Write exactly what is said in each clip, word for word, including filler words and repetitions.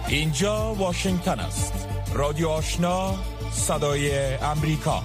اینجا واشنگتن است. رادیو آشنا، صدای امریکا.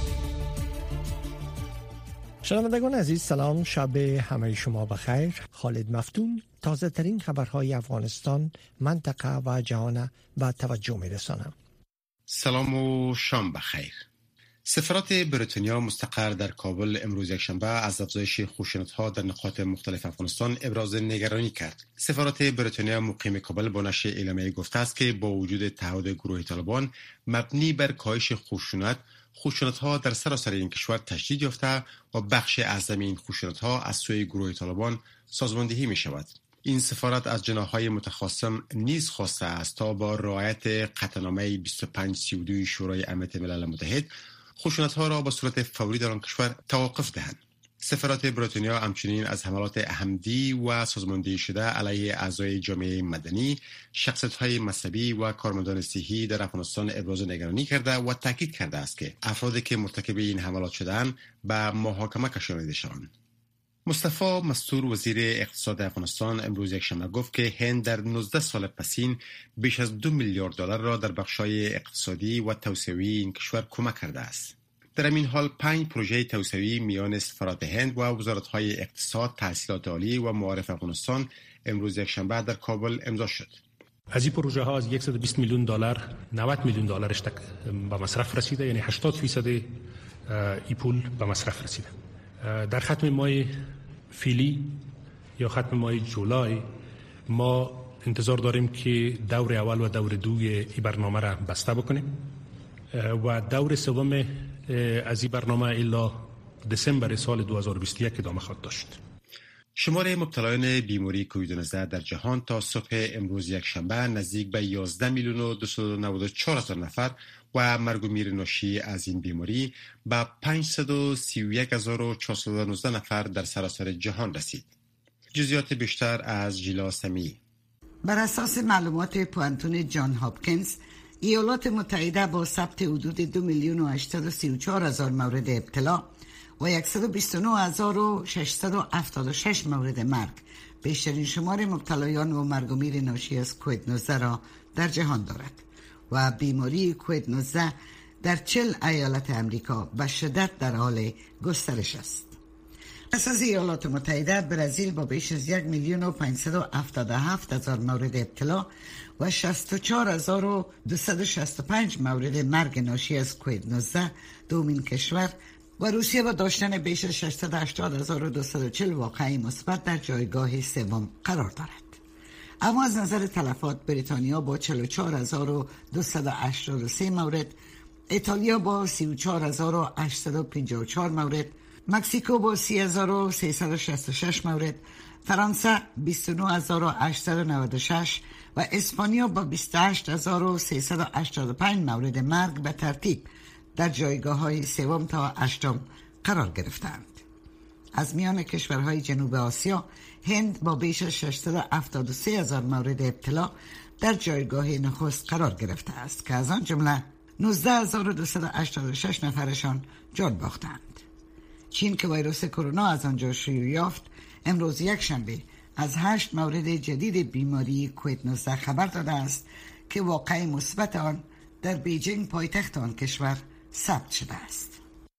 شنوندگان عزیز سلام، شب همه شما بخیر. خالد مفتون تازه ترین خبرهای افغانستان، منطقه و جهان به توجه می رسانم. سلام و شام بخیر. سفارت بریتانیا مستقر در کابل امروز یکشنبه از افزایش خشونت‌ها در نقاط مختلف افغانستان ابراز نگرانی کرد. سفارت بریتانیا مقیم کابل با نشر اعلامیه گفته است که با وجود تعهد گروه طالبان مبنی بر کاهش خشونت، خشونت‌ها در سراسر این کشور تشدید یافته و بخش اعظم این خشونت‌ها از سوی گروه طالبان سازماندهی می‌شود. این سفارت از جناح‌های متخاصم نیز خواسته است تا با رعایت قطعنامه بیست و پنج سی و دو شورای امنیت ملل متحد خشونت‌ها را به صورت فوری در آن کشور توقف دهند. سفارت بریتانیا همچنین از حملات احمدی و سازماندهی شده علیه اعضای جامعه مدنی، شخصیت‌های مذهبی و کارمندان صحی در افغانستان ابراز نگرانی کرده و تاکید کرده است که افرادی که مرتکب این حملات شده‌اند به محاکمه کشانیده شوند. مصطفی مستور وزیر اقتصاد افغانستان امروز یکشنبه گفت که هند در نوزده سال پسین بیش از دو میلیارد دلار را در بخش‌های اقتصادی و توسعه‌ای این کشور کمک کرده است. در این حال پنج پروژه توسعه‌ای میان سفارت هند و وزارت‌های اقتصاد، تحصیلات عالی و معارف افغانستان امروز یکشنبه در کابل امضا شد. از این پروژه ها از صد و بیست میلیون دلار نود میلیون دلارش به مصرف رسیده، یعنی هشتاد درصد این پول به مصرف رسیده. در ختم ماه فیلی یا ختم ماه جولای ما انتظار داریم که دور اول و دور دوی این برنامه را بسته بکنیم و دور سوم از این برنامه الا دسامبر سال دو هزار و بیست و یک ادامه خواهد داشت. شمار مبتلایان بیماری کووید نوزده در جهان تا صبح امروز یکشنبه نزدیک به یازده میلیون و دویست و نود و چهار هزار نفر و مرگ و میر ناشی از این بیماری به پانصد و سی و یک هزار و چهارصد و نوزده نفر در سراسر جهان رسید. جزئیات بیشتر از جیلا سمی. بر اساس معلومات پوانتون جان هاپکینز، ایالات متحده با ثبت حدود دو میلیون و هشتصد و سی و چهار هزار مورد ابتلا و صد و بیست و نه هزار و ششصد و هفتاد و شش مورد مرگ بیشترین شمار مبتلایان و مرگ و میر ناشی از کووید نوزده را در جهان دارد و بیماری کووید نوزده در چهل ایالت امریکا به شدت در حال گسترش است. پس از ایالات متحده، برزیل با بیش از یک میلیون و پانصد و هفتاد و هفت هزار مورد ابتلا و شصت و چهار هزار و دویست و شصت و پنج مورد مرگ ناشی از کووید نوزده دومین کشور و روسیه با داشتن بیش از ششصد و هشتاد هزار و دویست و چهل واقعه مثبت در جایگاه سوم قرار دارد. اما از نظر تلفات بریتانیا با چهل و چهار هزار و دویست و هشتاد و سه مورد، ایتالیا با سی و چهار هزار و هشتصد و پنجاه و چهار مورد، مکزیکو با سی هزار و سیصد و شصت و شش مورد، فرانسه بیست و نه هزار و هشتصد و نود و شش و اسپانیا با بیست و هشت هزار و سیصد و هشتاد و پنج مورد مرگ به ترتیب در جایگاه‌های سوم تا هشتم قرار گرفتند. از میان کشورهای جنوب آسیا، هند با بیش از ششصد و هفتاد و سه هزار مورد ابتلا در جایگاه نخست قرار گرفته است که از آن جمله نوزده هزار و دویست و هشتاد و شش نفرشان جان باختند. چین که ویروس کرونا از آنجا شیوع یافت، امروز یکشنبه از هشت مورد جدید بیماری کووید نوزده خبر داده است که واقعه مثبت آن در بیجینگ پایتخت آن کشور ثبت شده است.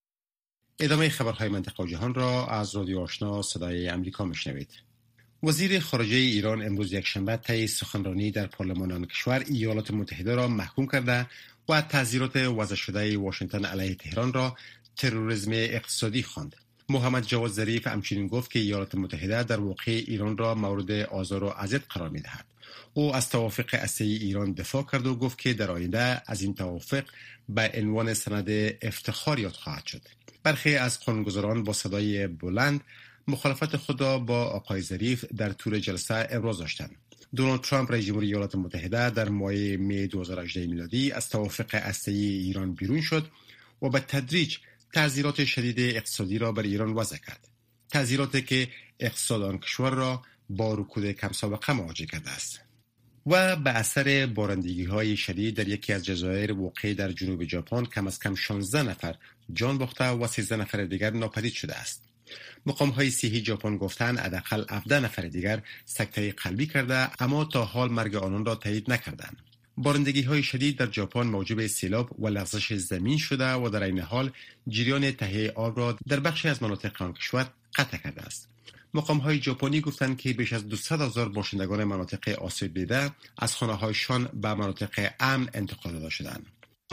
ادامه خبرهای منطقه و جهان را از رادیو آشنا صدای امریکا میشنوید. وزیر خارجه ایران امروز یکشنبه طی سخنرانی در پارلمان آن کشور ایالات متحده را محکوم کرده و تحذیرات وضع شده واشنگتن علیه تهران را تروریسم اقتصادی خواند. محمد جواد ظریف همچنین گفت که ایالات متحده در واقع ایران را مورد آزار و اذیت قرار می‌دهد. او از توافق هسته‌ای ایران دفاع کرد و گفت که در آینده از این توافق به عنوان سند افتخار یاد خواهد شد. برخی از قانونگذاران با صدای بلند مخالفت خود را با آقای ظریف در طول جلسه ابراز داشتند. دونالد ترامپ رئیس جمهوری ایالات متحده در ماه می دو هزار و هجده میلادی از توافق هسته‌ای ایران بیرون شد و به تدریج تعزیرات شدید اقتصادی را بر ایران وضع کرد. تعزیراتی که اقتصاد آن کشور را با رکود کم سابقه مواجه کرده است. و به اثر بارندگی‌های شدید در یکی از جزایر واقع در جنوب ژاپن کم از کم شانزده نفر جان باخته و سیزده نفر دیگر ناپدید شده است. مقام‌های صحی ژاپن گفتند حداقل هفده نفر دیگر سکته قلبی کرده، اما تا حال مرگ آنان را تایید نکردند. بارندگی‌های شدید در ژاپن موجب سیلاب و لغزش زمین شده و در این حال جریان تهیه آب را در بخشی از مناطق آن کشور قطع کرده است. مقام‌های ژاپنی گفتند که بیش از دویست هزار باشندگان مناطق آسیب دیده از خانه‌هایشان به مناطق امن انتقال داده شدند.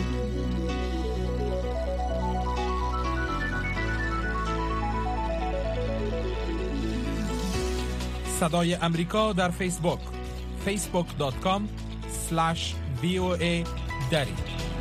صدای امریکا در فیسبوک فیسبوک دات کام اسلش وی او ای دری.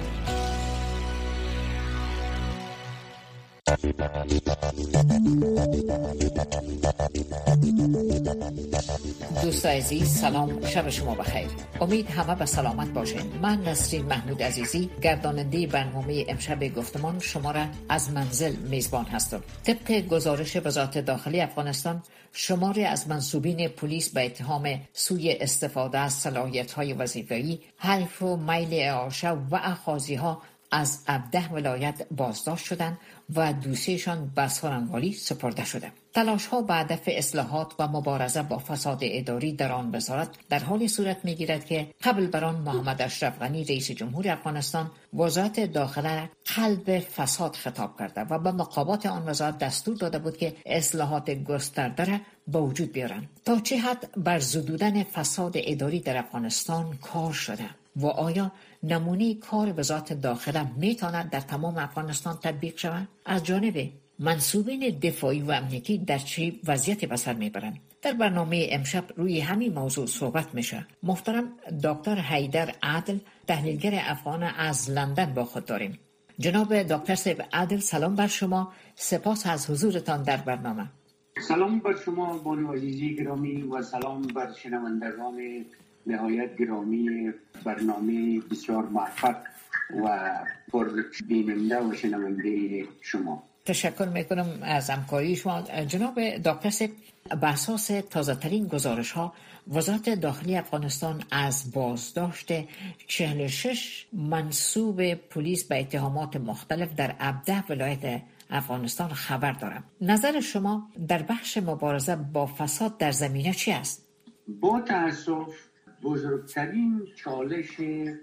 دوست عزیز سلام، شب شما بخیر. امید همه به سلامت باشین. من نسرین محمود عزیزی گرداننده برنامه امشب گفتمان شما را از منزل میزبان هستم. طبق گزارش وزارت داخلی افغانستان، شماری از منصوبین پلیس به اتهام سوء استفاده از صلاحیت‌های وظیفه‌ای، حلف و میل اعاشه و اخاذی‌ها از هفده ولایت بازداشت شدند و دوسیشان به سارنوالی سپرده شده. تلاش‌ها به هدف اصلاحات و مبارزه با فساد اداری در آن وزارت در حال صورت می‌گیرد که قبل بر آن محمد اشرف غنی رئیس جمهور افغانستان وزارت داخله قلب فساد خطاب کرده و به مقامات آن وزارت دستور داده بود که اصلاحات گسترده را به وجود بیارند. تا چه حد بر زدودن فساد اداری در افغانستان کار شده و آیا نمونه کار وزارت داخله میتواند در تمام افغانستان تطبیق شود؟ از جانب منصوبین دفاعی و امنیتی در چه وضعیتی به سر میبرند؟ در برنامه امشب روی همین موضوع صحبت میشه. محترم دکتر حیدر عادل، تحلیلگر افغان از لندن با خود داریم. جناب دکتر صاحب عادل، سلام بر شما، سپاس از حضورتان در برنامه. سلام بر شما بانو عزیزی گرامی و سلام بر شنوندگان نهایت گرامی برنامه بسیار موفق و پر بیننده و شنونده شما. تشکر میکنم از همکاری شما. جناب دکتر صاحب، به اساس تازه ترین گزارش ها، وزارت داخلی افغانستان از بازداشت چهل و شش منصوب پلیس به اتهامات مختلف در هفده ولایت افغانستان خبر دارم. نظر شما در بخش مبارزه با فساد در زمینه چی است؟ با تأسف بزرگترین چالش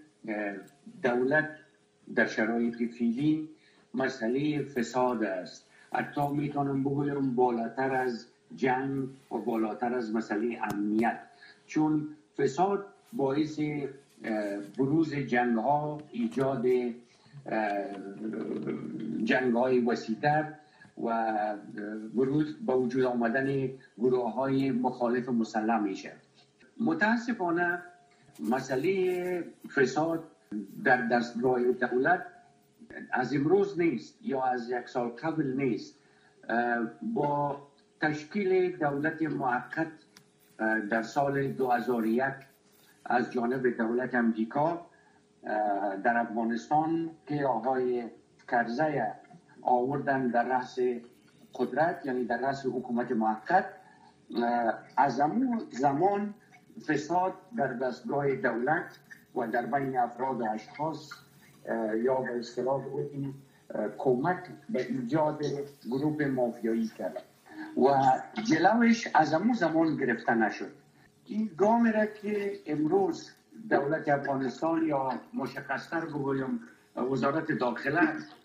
دولت در شرایط فعلی مسئله فساد است. حتی میتونم بگویم بالاتر از جنگ و بالاتر از مسئله امنیت، چون فساد باعث بروز جنگ ها، ایجاد جنگ های وسیع‌تر و بروز با وجود آمدن گروه های مخالف مسلح میشه. متاسفانه مسئله فساد در دستگاه دولت از امروز نیست یا از یک سال قبل نیست. با تشکیل دولت موقت در سال دو هزار و یک از جانب دولت امریکا در افغانستان که آقای کرزی آوردن در رأس قدرت، یعنی در رأس حکومت موقت، از همون زمان فساد در دستگاه دولت و در بین افراد و اشخاص یا به اصطلاح بگوییم کمک به ایجاد گروه مافیایی کرد و جلوش از همون زمان گرفته نشد. این گام را که امروز دولت افغانستان یا مشخصتر بگویم وزارت داخله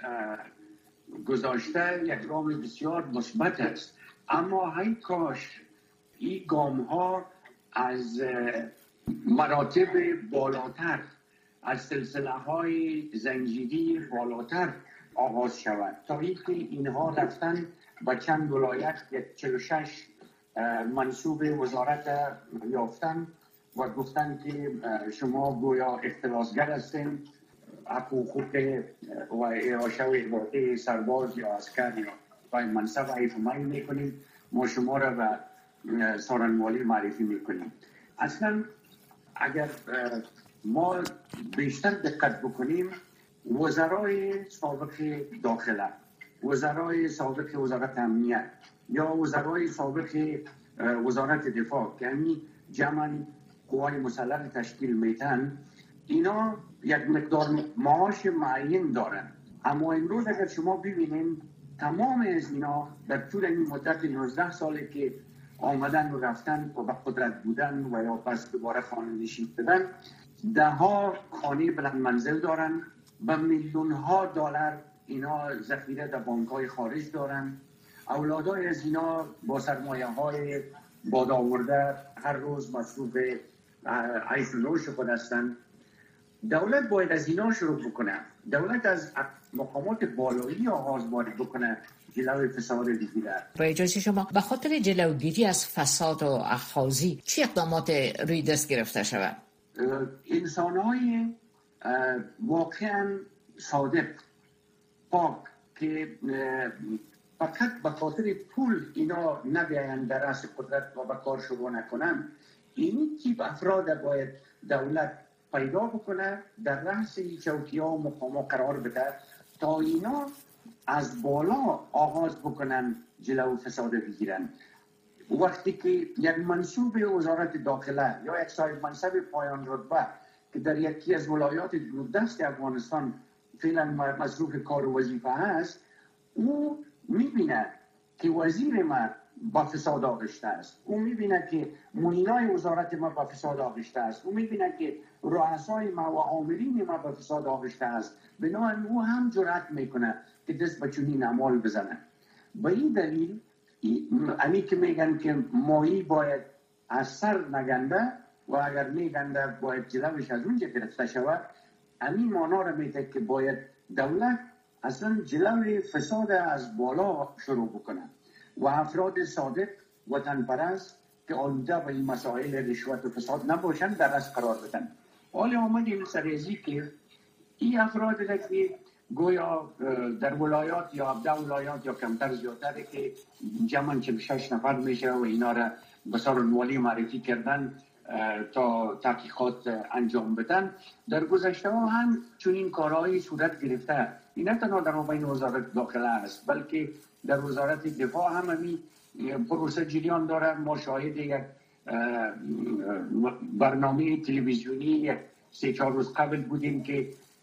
گذاشته یک گام بسیار مثبت است، اما هی کاش این گام ها از مراتب بالاتر، از سلسله های زنجیری بالاتر آغاز شود، تا اینکه اینها رفتن با چند ولایت یک چهل و شش منصوب وزارت یافتن و گفتن که شما گویا اختلاسگر هستین، حقوق و اعاشه و احاطه سرباز یا عسکر یا منصب حیفمایی میکنیم، ما شما را به سارنوالی معرفی میکنیم. اصلا اگر ما بیشتر دقت بکنیم، وزرای سابق داخله، وزرای سابق وزارت امنیت یا وزرای سابق وزارت دفاع، یعنی جمعاً قوای مسلح تشکیل میتن، اینا یک مقدار معاش معین دارن. اما امروز اگر شما ببینید تمام از اینا در طول این مدت نوزده ساله که آمدن و رفتن و به قدرت بودن و یا پس دوباره خانه نشین شدن، ده ها خانه بلند منزل دارن، به میلیون ها دلار اینا ذخیره در بانک های خارج دارن. اولادای از اینا با سرمایه های بادآورده هر روز مصروف عیش و نوش خود هستن. دولت باید از اینا شروع بکنه. دولت از مقامات بالایی آغاز باید بکنه جلوی فساد بگیره. با اجازه شما، به خاطر جلوگیری از فساد و اخاذی چه اقدامات روی دست گرفته شود؟ انسان‌های واقعا صادق، پاک که فقط به خاطر پول اینا نبیاین در رأس قدرت و به کار شروع نکنن، این تیپ افراد باید دولت پیدا بکنه، در رأس چوکی‌ها و مقام‌ها قرار بده تا اینا از بالا آغاز بکنن جلو فساد بگیرن. وقتی که یک منصوب وزارت داخله یا یک صاحب منصب پایان رتبه که در یکی از ولایات دوردست افغانستان فعلا مصروف کار و وظیفه هست، او میبینه که وزیر ما با فساد آغشته است، او میبینه که معینای وزارت ما با فساد آغشته است، او میبینه که رؤسای ما و آمرین ما با فساد آغشته است، بنابراین او هم جرأت میکنه که دست به چنین اعمال بزنه. به این دلیل امی که میگن که ماهی باید از سر نگنده و اگر میگنده باید جلوش از اونجا گرفته شود، امی مانا را میده که باید دولت اصلا جلوی فساد از بالا شروع بکنه و افراد صادق وطن پرست که آلوده به این مسائل رشوت و فساد نباشن در از قرار بدن. حال آمدیم سریزی که این افراد را که گویا در ولایات یا ابدا ولایات یا کمتر زیادتره که جمعاً چه شش نفر میشه و اینا را به سارنوالی معرفی کردن تا تحقیقات انجام بدن. در گذشته ها هم چون این کارهایی صورت گرفته، این نه تنها در بین وزارت داخله است بلکه در وزارت دفاع هم همین پروسه جریان داره. ما شاهد یک برنامه تلویزیونی سه چهار روز قبل بودیم که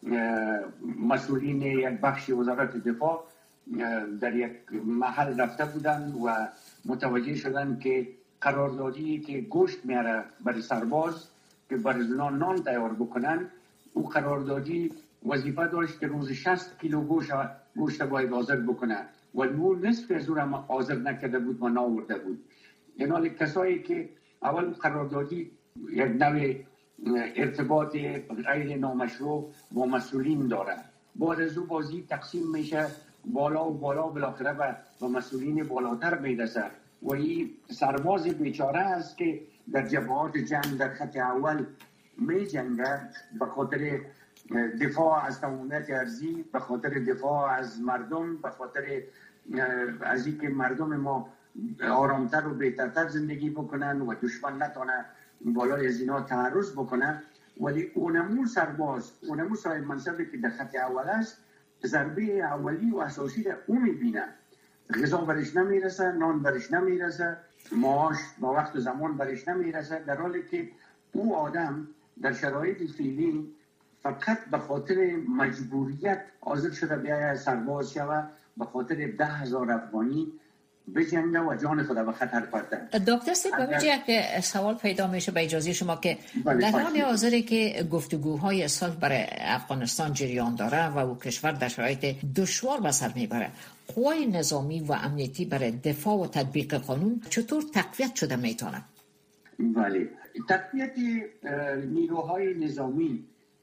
مسئولین یک بخش وزارت دفاع در یک محل رفته بودن و متوجه شدن که قراردادی که گوشت میاره برای سرباز که برای زنان نان تیار بکنن، او قراردادی وظیفه داشت که روز شصت کیلو گوشت گوشت باید حاضر بکنه و نور نصف از اون حاضر نکرده بود و ناورده بود. یعنی کسایی که اول قراردادی یک نوع ارتباط غیر نامشروع با مسئولین داره، بعد از او بازی تقسیم میشه بالا و بالا بالاخره به مسئولین بالاتر میرسه و این سرباز بیچاره است که در جبهات جنگ در خط اول می جنگه به خاطر دفاع از تمامیت ارضی، به خاطر دفاع از مردم، به خاطر از اینکه مردم ما آرامتر و بهترتر زندگی بکنن و دشمن نتونه بالای از اینا تعرض بکنه. ولی اونمون سرباز، اونمون صاحب منصبی که در خط اول است، ضربه اولی و اساسی را اون میبینه. غذا برش نمیرسه، نان برش نمیرسه، معاش با وقت و زمان برش نمیرسه، در حالی که او آدم در شرایط فعلی فقط به خاطر مجبوریت حاضر شده بیاید سرباز شود، به خاطر ده هزار افغانی بجنگه و جان خود به خطر پرده. دکتر سید اگر... یک سوال پیدا میشه به اجازه شما که در حال حاضری که گفتگوهای صلح برای افغانستان جریان داره و او کشور در شرایط دشوار به سر میبره، قوای نظامی و امنیتی برای دفاع و تطبیق قانون چطور تقویت شده میتونه؟ بله، تقویت نیروهای نظامی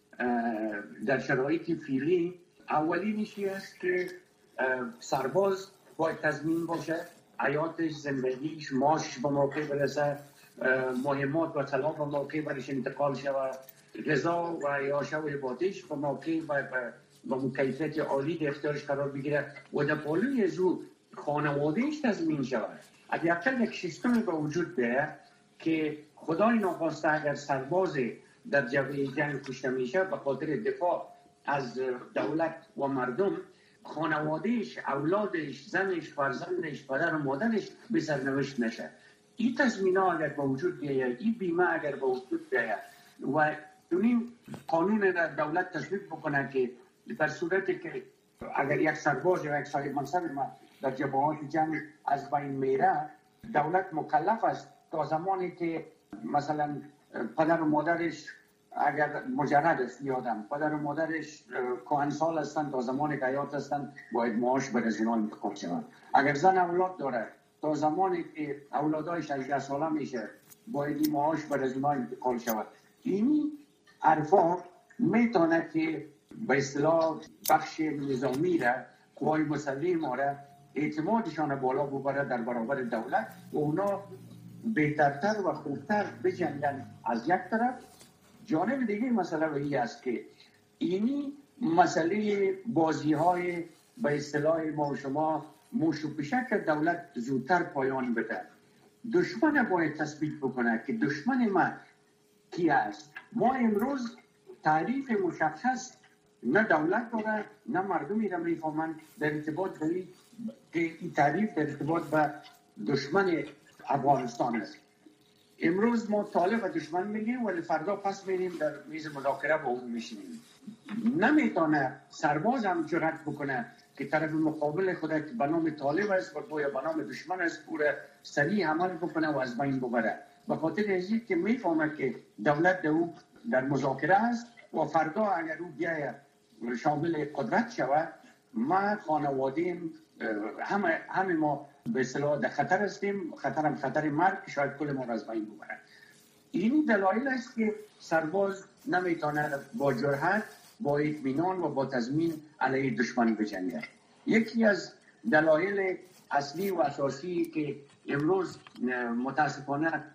در شرایط فعلی اولینشی است که سرباز باید تضمین باشه، حیاتش، زندگیش، معاشش به موقع برسه، مهمات و طلا به موقع برش انتقال شود، غذا و یاشه و عبادش به موقع و مکیفیت عالی در اختیارش قرار بگیره و در پالوی از او خانوادهش تضمین شود. حداقل یک سیستمی به وجود بیاید که خدای ناخواسته اگر سرباز در جبهه جنگ کشته میشه به خاطر دفاع از دولت و مردم، خانوادهش، اولادش، زنش، فرزندش، پدر و مادرش به سرنوشت نشه. این تضمینات اگر با وجود بیاید، این بیمه اگر با وجود بیاید و این قانون را دولت تصویب بکنه که در صورتی که اگر یک سرباز یا یک صاحب منصب ما در جبهات جنگ از بین میره، دولت مکلف است تا زمانی که مثلا پدر و مادرش اگر مجرد است یادم پدر و مادرش کهنسال هستند تا زمانی که حیات هستند باید معاش بر از اینا انتقال شود. اگر زن اولاد داره تا زمانی که اولادایش هجده ساله میشه باید این معاش بر از اینا انتقال شود. این حرفا میتونه که به اصطلاح بخش نظامی را قوای مسلح ما را اعتمادشان بالا ببره در برابر دولت و اونا بهترتر و خوبتر بجنگن از یک طرف. جانب دیگه مسئله وحی است که اینی مسئله بازی های به اصطلاح ما و شما موش و پشک دولت زودتر پایان بده. دشمن باید تثبیت بکنه که دشمن ما کی است. ما امروز تعریف مشخص نه دولت داره نه مردمی را میفهمند در ارتباط به این تعریف در ارتباط به دشمن افغانستان است. امروز ما طالب و دشمن میگیم ولی فردا پس میریم در میز مذاکره با اون میشینیم. نمیتونه سرباز هم جرأت بکنه که طرف مقابل خود که به نام طالب است و گویا به نام دشمن است پوره سریع عمل بکنه و از بین ببره. به خاطر اینکه که میفهمه که دولت در او در مذاکره است و فردا اگر او بیاید شامل قدرت شود ما خانوادیم همه همه ما به اصطلاح در خطر هستیم. خطرم خطر مرگ شاید کل ما را از بین ببره. این دلایل است که سرباز نمیتونه با جرأت با اطمینان و با تضمین علیه دشمن بجنگه. یکی از دلایل اصلی و اساسی که امروز متاسفانه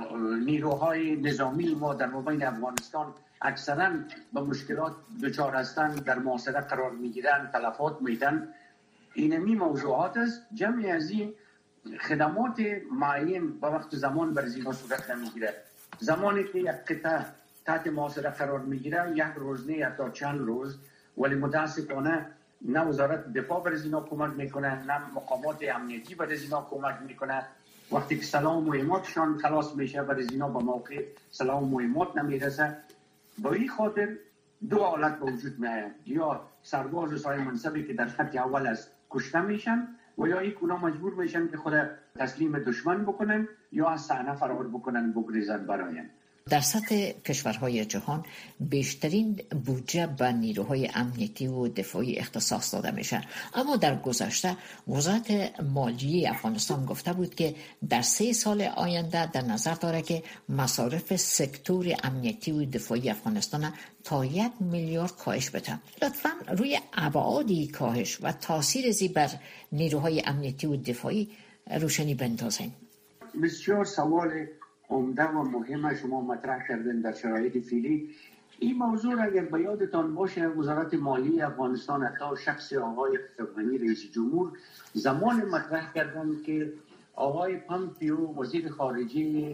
نیروهای نظامی ما در مابین افغانستان اکثرا به مشکلات دچار هستند در محاصره قرار میگیرند تلفات میدن اینمی موضوعات است. جمعی از این خدمات معین به وقت زمان بر زینا صورت نمیگیره. زمانی که یک قطعه تحت محاصره قرار میگیره یک روز نه یا تا چند روز ولی متاسفانه نه وزارت دفاع بر زینا کمک میکنه نه مقامات امنیتی بر زینا کمک میکنه. وقتی که سلام و مهماتشان خلاص میشه بر زینا به موقع سلام و مهمات نمیرسه. با این خاطر دو حالت به وجود میاد، یا سرباز و صاحب منصبی که در خط اول است کشته میشن و یا این اونا مجبور میشن که خود تسلیم دشمن بکنن یا از صحنه فرار بکنن بگریزن براین. در سطح کشورهای جهان بیشترین بودجه به نیروهای امنیتی و دفاعی اختصاص داده میشه، اما در گذشته وزارت مالیه افغانستان گفته بود که در سه سال آینده در نظر داره که مصارف سکتور امنیتی و دفاعی افغانستان تا یک میلیارد کاهش بده. لطفاً روی ابعادی کاهش و تاثیر زی بر نیروهای امنیتی و دفاعی روشنی بندازین. بسیار سوال عمده و مهم شما مطرح کردن در شرایط فعلی. این موضوع اگر به یادتان باشه وزارت مالیه افغانستان حتی شخص آقای افغانی رئیس جمهور زمان مطرح کردن که آقای پامپیو وزیر خارجه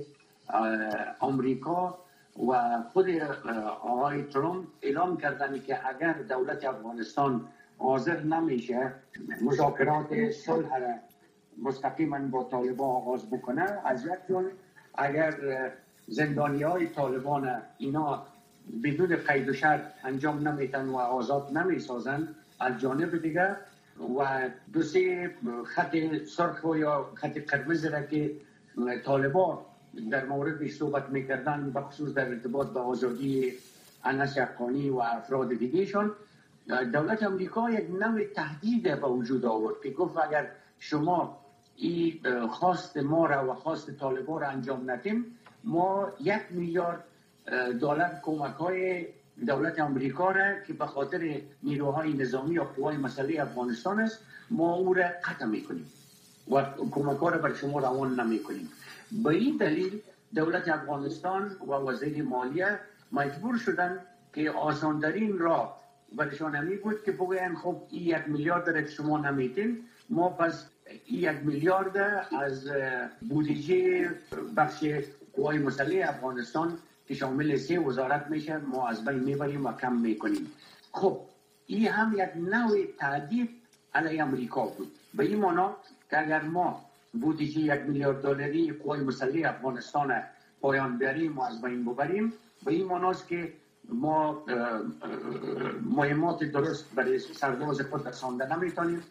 آمریکا و خود آقای ترامپ اعلام کردن که اگر دولت افغانستان حاضر نمیشه مذاکرات صلح را مستقیما با طالبان آغاز بکنه، از یک جانب اگر زندانی های طالبان اینا بدون قید و شرط انجام نمیتن و آزاد نمیسازن، از جانب دیگر و دو سه خط سرخ و یا خط قرمز را که طالبان در موردش صحبت میکردن بخصوص در ارتباط با آزادی انس حقانی و افراد دیگهشان، دولت امریکا یک نوع تهدید به وجود آورد که گفت اگر شما این خواست ما را و خواست طالبان را انجام ندیم ما یک میلیارد دلار کمک های دولت امریکا را که به خاطر نیروهای نظامی یا قوای مسلح افغانستان است ما او را قطع میکنیم و کمک ها را بر شما روان نمیکنیم. به این دلیل دولت افغانستان و وزیر مالیه مجبور شدن که آساندرین راه برشان همی بود که بگوین خب این یک میلیارد را شما نمیتین ما پس یک میلیارد از بودجه بخش قوای مسلح افغانستان که شامل سه وزارت میشه ما از بین میبریم و کم میکنیم. خب این هم یک نوع تهدید علیه امریکا بود، به این معنا که اگر ما بودجه یک میلیارد دلاری قوای مسلح افغانستان پایان بیاریم و از بین ببریم، به این معناست که ما مهمات درست برای سرباز خود رسانده نمیتونیم،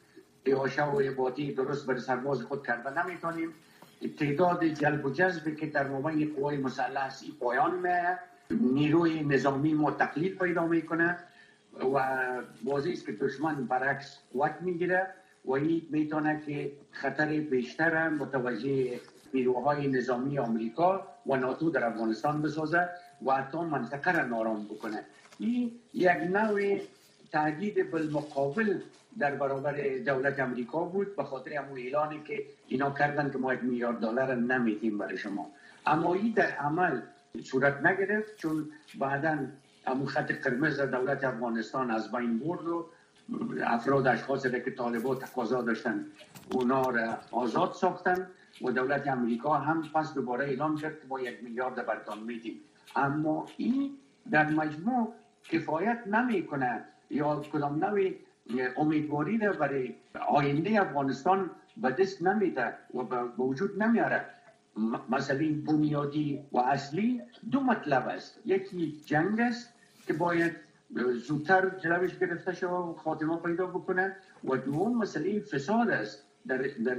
اعاشه و ابادی درست بر سرباز خود کرده نمیتونیم. تعداد جلب و جذبی که در مابین قوای مسلح است پایان میه، نیروی نظامی ما تقلیل پیدا میکنه و واضح است که دشمن برعکس قوت میگیره و این میتونه که خطر بیشتر متوجه نیروهای نظامی آمریکا و ناتو در افغانستان بسازه و حتی منطقه را نارام بکنه. این یک نوع تهدید بالمقابل در برابر دولت امریکا بود، به خاطر همون اعلانی که اینا کردن که ما یک میلیارد دلار نمیدیم برای شما. اما این در عمل صورت نگرفت، چون بعداً همون خط قرمز دولت افغانستان از بین برد و افراد اشخاصی که طالبان تقاضا داشتن اونا را آزاد ساختن و دولت امریکا هم پس دوباره اعلام کرد که ما یک میلیارد برتان میدیم. اما این در مجموع کفایت نمیکنه یا کدام نوع امیدواری را برای آینده افغانستان به دست نمیده و به وجود نمیاره. مسئله بنیادی و اصلی دو مطلب است. یکی جنگ است که باید زودتر جلوش گرفته شود و خاتمه پیدا بکنه و دوم مسئله فساد است در, در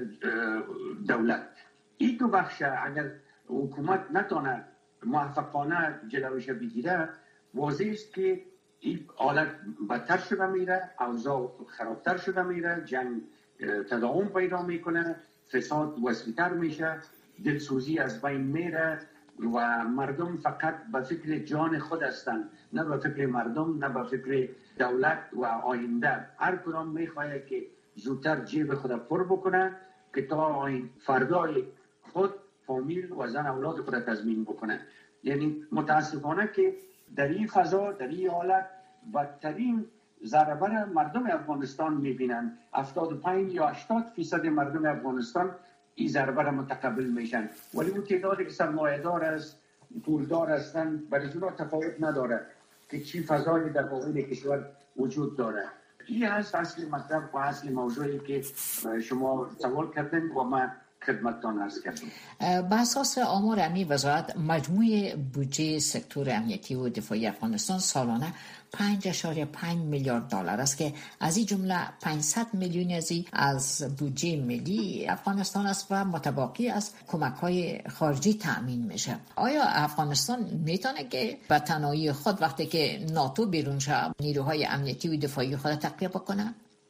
دولت. این دو بخش اگر حکومت نتونه موفقانه جلوش بگیره، واضح است که این حالت بدتر شده میره، اوضاع خرابتر شده میره، جنگ تداوم پیدا میکنه، فساد وسیع‌تر میشه، دلسوزی از بین میره و مردم فقط به فکر جان خود هستند، نه به فکر مردم، نه به فکر دولت و آینده. هر کدام میخواد که زودتر جیب خود پر بکنه که تا فردای خود، فامیل و زن اولاد خود تضمین بکنه. یعنی متاسفانه که در این فضا، در این حالت بدترین ضربه را مردم افغانستان میبینن. هفتاد و پنج یا هشتاد فیصد مردم افغانستان این ضربه را متقبل میشن، ولی اون تعدادی که سرمایه‌دار است، پولدار هستن، برای اونا تفاوت نداره که چی فضایی در واقع کشور وجود داره. این هست اصل مطلب و اصل موضوعی که شما سوال کردن و من خدمتتان عرض کردم. به اساس آمار امنی وزارت، مجموع بودجه سکتور امنیتی و دفاعی افغانستان سالانه پنج اشاریه پنج میلیارد دلار است که از این جمله پانصد میلیون از از بودجه ملی افغانستان است و متباقی از کمک‌های خارجی تأمین میشه. آیا افغانستان میتونه که به تنهایی خود وقتی که ناتو بیرون شه نیروهای امنیتی و دفاعی خود تقویت بکنه؟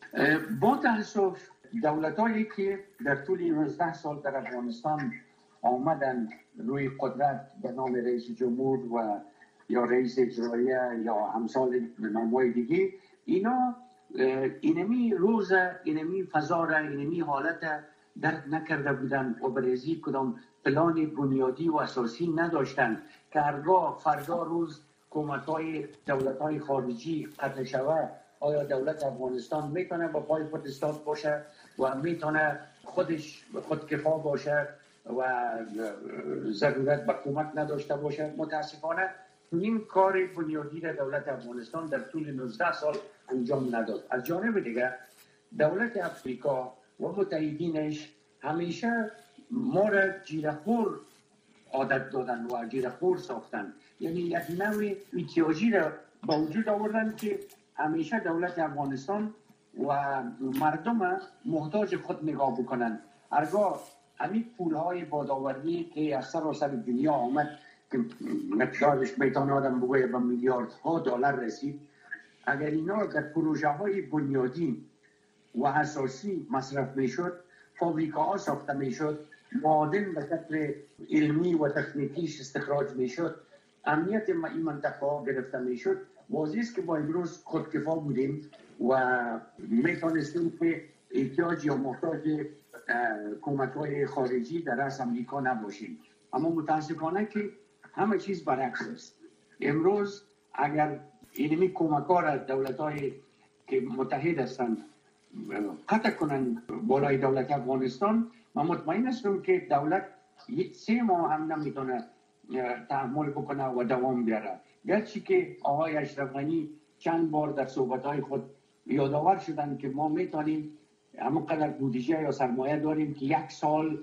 با تأسف دولت‌هایی که در طول نوزده سال در افغانستان آمدن روی قدرت به نام رئیس جمهور و یا رئیس اجراییه یا امثال نام‌های دیگه، اینا اینمی روز، اینمی فضا را، اینمی حالت درک نکرده بودن و برای کدام پلان بنیادی و اساسی نداشتن که هرگاه فردا روز کمک‌های دولت‌های خارجی قطع شود، آیا دولت افغانستان میتونه با پای خود ایستاد باشه و میتونه خودش خودکفا باشه و ضرورت به کمک نداشته باشه؟ متاسفانه این کار بنیادی را دولت افغانستان در طول نوزده سال انجام نداد. از جانب دیگر دولت افریقا و متحدینش همیشه ما را جیره‌خور عادت دادن و جیره‌خور ساختن. یعنی یک نوع ایتیاجی را با وجود آوردن که همیشه دولت افغانستان و مردم محتاج خود نگاه بکنن. هرگاه همین پولهای بادآوردی که از سراسر دنیا آمد که مقدارش میتونه آدم بگویه به میلیاردها دلار رسید، اگر اینا در پروژه های بنیادی و اساسی مصرف میشد، فابریکاها ساخته میشد، معادن به شکل علمی و تکنیکیش استخراج میشد، امنیت این منطقه گرفته میشد، واضح است که با امروز خودکفا بودیم و میتونستیم که احتیاج یا محتاج کمک‌های خارجی در از امریکا نباشیم. اما متاسفانه که همه چیز برعکس است. امروز اگر اینمی کمک‌ها را دولت‌های که متحد هستند قطع کنند بالای دولت افغانستان، من مطمئن هستم که دولت یک سه ماه هم نمیتونه تحمل بکنه و دوام بیاره. گرچه که آقای اشرف غنی چند بار در صحبت‌های خود یادآور شدن که ما میتونیم همونقدر بودجه یا سرمایه داریم که یک سال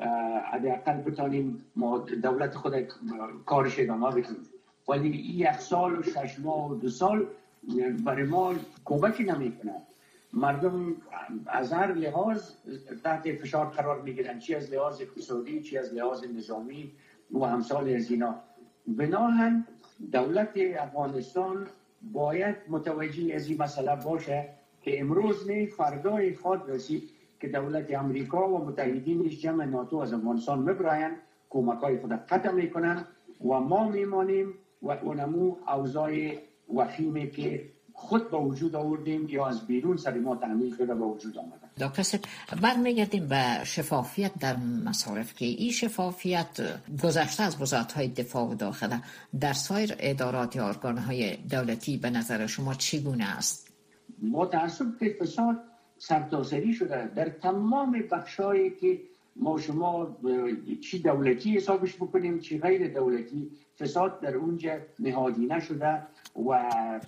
حداقل بتونیم ما دولت خود کارش ادامه بدیم، ولی یک سال و شش ماه و دو سال برای ما کمکی نمیکنه. مردم از هر لحاظ تحت فشار قرار میگیرن، چی از لحاظ اقتصادی، چی از لحاظ نظامی و امثال از اینا. بناهن دولت افغانستان باید متوجه از این مسئله باشه که امروز نه فردای خود رسید که دولت امریکا و متحدینش جمع ناتو از افغانستان مبراین، کمکای خود قطع میکنن و ما میمانیم و اونمو اوضاع وخیمی که خود به وجود آوردیم یا از بیرون سر ما تعمیل شده به وجود آمده. دکتر صاحب برمیگردیم به شفافیت در مصارف که این شفافیت گذشته از وزارت‌های دفاع و داخله در سایر ادارات یا ارگان‌های دولتی به نظر شما چگونه است؟ متاسف که فساد سرتاسری شده در تمام بخشایی که ما شما چی دولتی حسابش بکنیم چی غیر دولتی، فساد در اونجا نهادینه شده و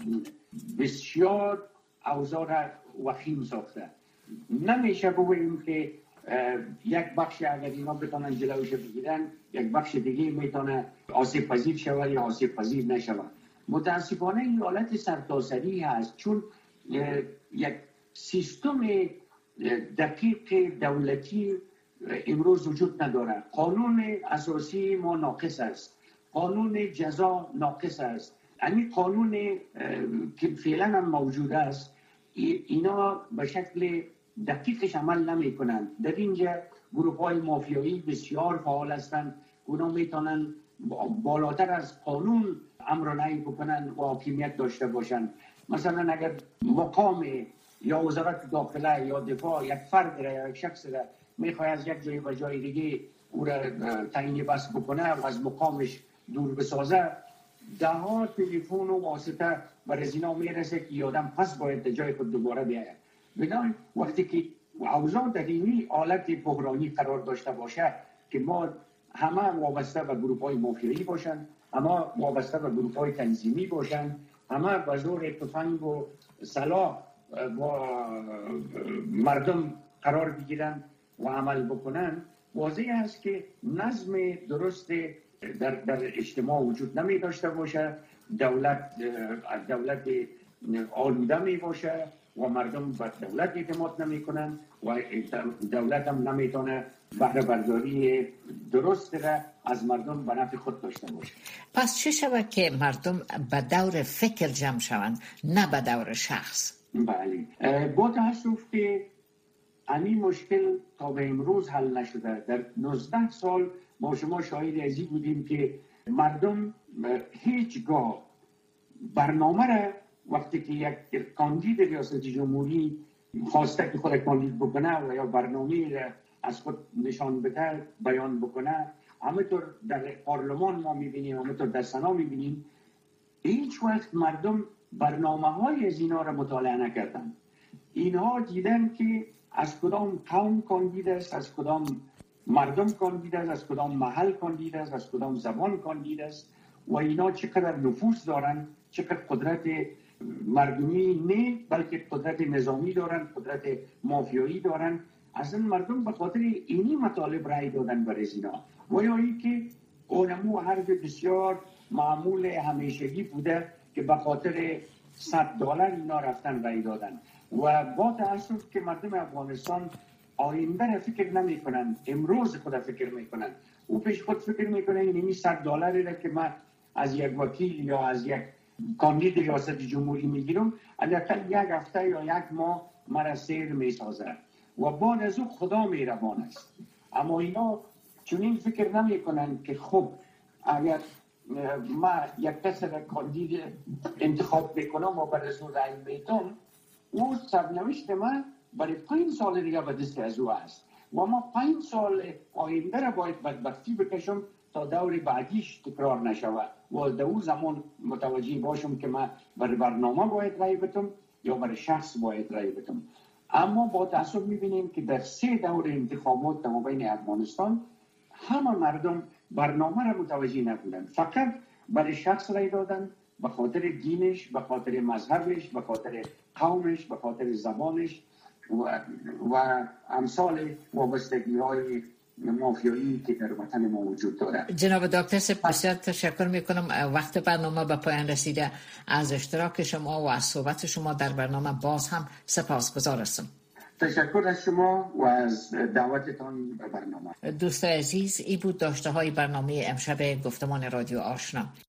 بسیار اوضاع وخیم ساخته. نمیشه بگوییم که یک بخش اگر اینا بتونن جلوش بگیرن یک بخش دیگه میتونه آسیب پذیر شود یا آسیب پذیر نشود. متاسفانه این حالت سرتاسری هست چون یک سیستم دقیق دولتی امروز وجود نداره. قانون اساسی ما ناقص است، قانون جزا ناقص است. یعنی قانون که فعلا هم موجود است اینا به شکل دقیقش عمل نمی کنند. در اینجا گروه های مافیایی بسیار فعال هستند، اونا میتونن بالاتر از قانون امر و نهی بکنن و حاکمیت داشته باشند. مثلا اگر مقام یا وزارت داخله یا دفاع یک فرد را یا یک شخص را میخواد از یک جای به جای دیگه او را تعیین بس بکنه و از مقامش دور بسازه، ده ها تلفن و واسطه بر از اینا میرسه که آدم پس باید جای خود دوباره بیاید. بنابراین وقتی که اوضاع در این حالت بحرانی قرار داشته باشه که ما همه وابسته به گروه های مافیایی باشن، همه وابسته به گروه های تنظیمی باشن، همه به زور تفنگ و سلاح با مردم قرار بگیرن و عمل بکنن، واضح است که نظم درست در, در اجتماع وجود نمی داشته باشه، دولت دولت آلوده می باشه و مردم به دولت اعتماد نمی کنن و دولت هم نمیتونه بهره برداری درست را از مردم به نفع خود داشته باشه. پس چه شود که مردم به دور فکر جمع شوند نه به دور شخص؟ بله، با تاسف که این مشکل تا به امروز حل نشده. در نوزده سال ما شما شاهد ازی بودیم که مردم هیچگاه برنامه را وقتی که یک کاندید ریاست جمهوری خواسته که خود کاندید بکنه و یا برنامه را از خود نشان بده بیان بکنه، همینطور در پارلمان ما میبینیم، همینطور در سنا میبینیم، هیچ وقت مردم برنامه های از اینا را مطالعه نکردن. اینها دیدن که از کدام قوم کاندید است، از کدام مردم کاندید است، از کدام محل کاندید است، از کدام زبان کاندید است و اینا چقدر نفوذ دارن، چقدر قدرت مردمی نه بلکه قدرت نظامی دارن، قدرت مافیایی دارن. اصلا مردم به خاطر اینی مطالب رای دادن برای اینا و یا ای که اونمو حرف بسیار معمول همیشگی بوده که به خاطر صد دلار اینا رفتن رای دادن و با تاسف که مردم افغانستان آینده را فکر نمی کنن، امروز خود فکر می کنن. او پیش خود فکر می کنن اینی صد دلاری را که من از یک وکیل یا از یک کاندید ریاست جمهوری میگیرم حداقل یک هفته یا یک ماه مرا سیر می سازه و بعد از او خدا مهربان است. اما اینا چنین فکر نمی کنن که خب اگر ما یک کس را کاندید انتخاب بکنم و بعد از اون رای میدم، او سرنوشت من برای پنج سال دیگه به دست از او است و ما پنج سال آینده را باید بدبختی بکشم تا دور بعدیش تکرار نشود و در اون زمان متوجه باشم که من برای برنامه باید رای بدم یا برای شخص باید رای بدم. اما با تأسف میبینیم که در سه دور انتخابات در مابین افغانستان همه مردم برنامه را متوجه نبودن، فقط برای شخص رای دادن، به خاطر دینش، به خاطر مذهبش، به خاطر قومش، به خاطر زبانش و, و امثال وابستگی های مافیایی که در وطن ما وجود دارد. جناب دکتر سپ بسیار تشکر میکنم. وقت برنامه به پایان رسیده. از اشتراک شما و از صحبت شما در برنامه باز هم سپاسگزار هستم. تشکر از شما و از دعوتتان به برنامه. دوست عزیز، ای بود داشته های برنامه امشب گفتمان رادیو آشنا.